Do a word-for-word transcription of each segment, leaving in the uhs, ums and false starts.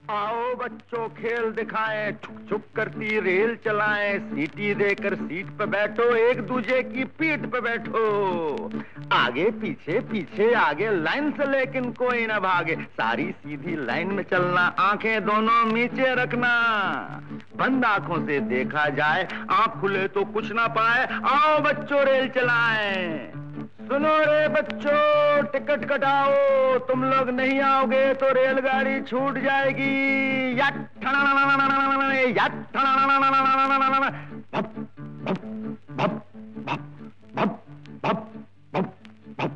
आओ बच्चों खेल दिखाएं, छुक छुक करती रेल चलाएं, सीटी देकर सीट पे बैठो, एक दूजे की पीठ पे बैठो, आगे पीछे पीछे आगे लाइन से लेकिन कोई ना भागे, सारी सीधी लाइन में चलना, आंखें दोनों नीचे रखना, बंद आंखों से देखा जाए, आंख खुले तो कुछ ना पाए, आओ बच्चों रेल चलाएं। सुनो रे बच्चों, टिकट कटाओ, तुम लोग नहीं आओगे तो रेलगाड़ी छूट जाएगी। या या भप भप भप भप भप भप भप भप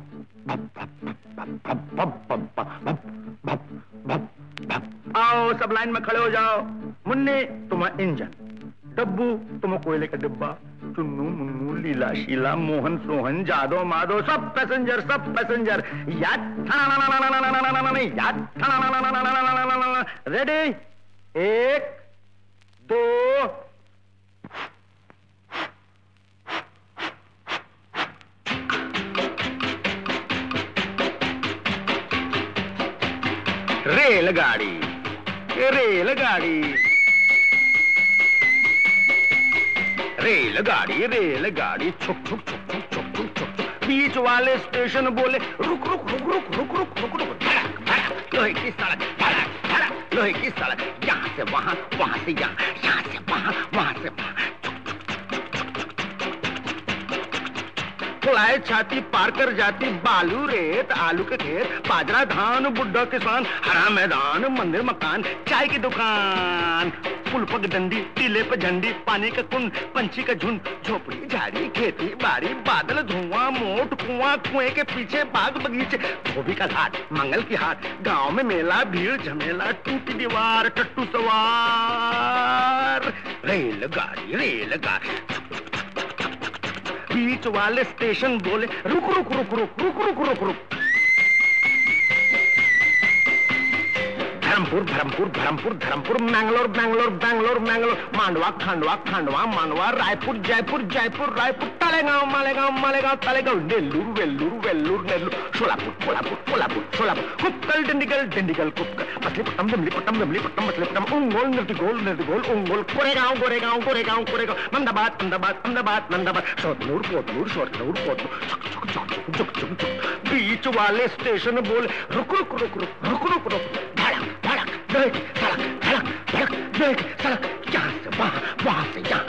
भप भप भप। आओ सब लाइन में खड़े हो जाओ। मुन्नी तुम्हारा इंजन, डब्बू तुम कोयले का डिब्बा, चुन्नू मुन्नू लीला शीला मोहन सोहन जादो माधो सब पैसेंजर सब पैसेंजर। रेडी, एक दो। रेलगाड़ी रेलगाड़ी रेलगाड़ी रेलगाड़ी छुक छुक छुक छुक छुक छुक छुक छुक। बीच वाले स्टेशन बोले रुक रुक रुक रुक रुक रुक रुक रुक। धड़क धड़क लोहे की सड़क, धड़क धड़क लोहे की सड़क, यहाँ से वहाँ वहाँ से यहाँ, यहाँ से वहाँ वहाँ से वहाँ। फुलाए छाती पार कर जाती, बालू रेत आलू के खेत, बाजरा धान बुड्ढा किसान, हरा मैदान मंदिर मकान, चाय की दुकान, पुल पग डंडी, टीले पे झंडी, पानी का कुंड, पंछी का झुंड, झोपड़ी झाड़ी खेती बाड़ी, बादल धुआं मोट कुआं, कुएं के पीछे बाग बगीचे, धोबी का घाट मंगल की हाट, गांव में मेला भीड़ झमेला, टूटी दीवार टट्टू सवार। रेलगाड़ी रेलगाड़ी बीच वाले स्टेशन बोले रुक रुक रुक रुक रुक रुक रुक रुक। धर्मपुर धर्मपुर धर्मपुर धर्मपुर, मैंगलोर बैंगलोर बैंगलोर मैंगलोर, मांडवा खांडवा खांडवा मांडवा, रायपुर जयपुर जयपुर रायपुर, तालेगांव मालेगांव मालेगांव तालेगांव, नेल्लूर वेल्लूर वेल्लूर नेल्लूर, सोलापुर कोल्हापुर कोल्हापुर सोलापुर, कुप्पल डिंडीगल डिंडीगल कुप्पल, मछलीपट्टनम दिमलीपट्टनम दिमलीपट्टनम मछलीपट्टनम, उंगोल निर्तिगोल निर्तिगोल उंगोल, गोरेगांव गोरेगांव गोरेगांव गोरेगांव, अहमदाबाद अहमदाबाद अहमदाबाद अहमदाबाद, शोधनूर पोतनूर शोधनूर पोतनूर, छुक छुक छुक छुक छुक छुक। बीच वाले स्टेशन बोले रुक रुक रुक रुक रुक रुक रुक, धड़क धड़क धड़क धड़क धड़क धड़क, यहाँ से वहाँ वहाँ से यहाँ,